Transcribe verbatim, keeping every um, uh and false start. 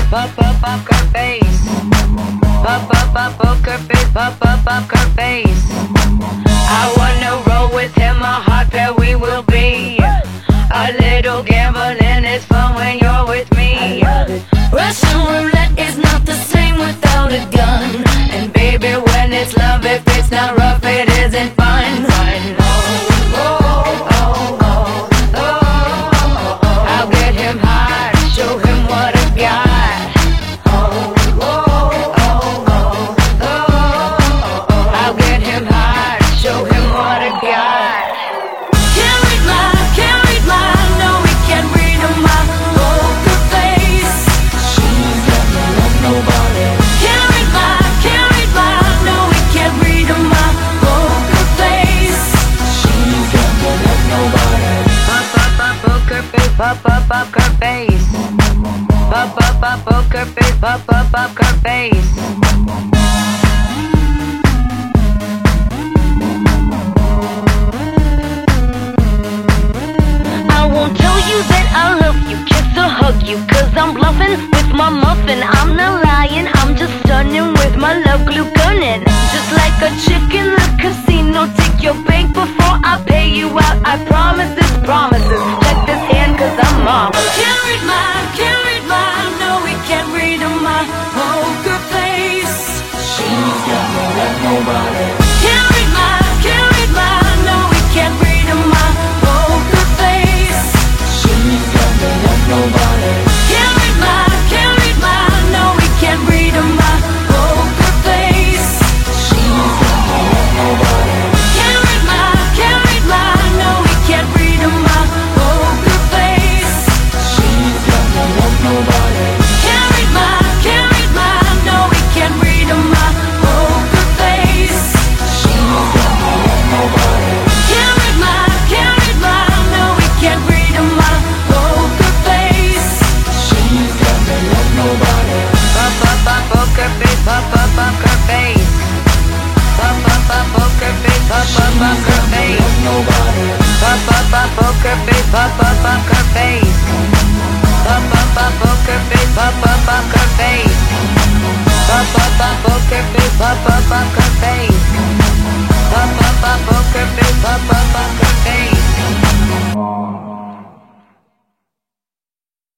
pop up up her face, pop up up poker face, pop up up her face. I wanna roll with him, a hot pair we will be. A little gambling is fun when you're with me. Russian roulette is not the same without a gun. And baby, when it's love, if it's not rough, it isn't fun. fun. Oh, oh, oh, oh, oh, oh, oh. I'll get him high, show him what I got. Oh, oh, oh, oh, oh, oh, oh. I'll get him high, show him what I got. Can't read my, can't read my, no, we can't read my poker face. She's got no love, nobody. Can't read my, can't read my, no, we can't read my poker face. She's got no love, nobody. Pop up up poker face, pop up up her face. Pop up up poker face, pop up up her face. I won't tell you that I love you, kiss or hug you, cause I'm bluffing with my muffin. I'm not lying, I'm just stunning with my love glue gunning. Just like a chick in the casino, take your bank before I pay you out. I promise this promises, check this hand cause I'm marvelous. Can't read my, can't read my, no we can't read my poker face. She's got no love, nobody. Can't read my, can't read my, no we can't read my poker face. She's got no love, nobody. Can't read my, can't read my, no we can't read my poker face. She's got no love, nobody. Can't read my, can't read my, no we can't read my poker face. She's got no love, nobody. Can't read my, can't read my, no we can't read my poker face. She's got no love, nobody. Can't read my, can't read my, no we can't read my poker face. She's got no love, nobody. Pop up up poker face, pop up up her face. Pop up up poker face, pop up up her face. Nobody. Pop up up poker face, pop up up her face. Pop up up poker face, pop up up her face. Pop up up poker face, pop up up her face. Pop up up poker face, pop up up her face.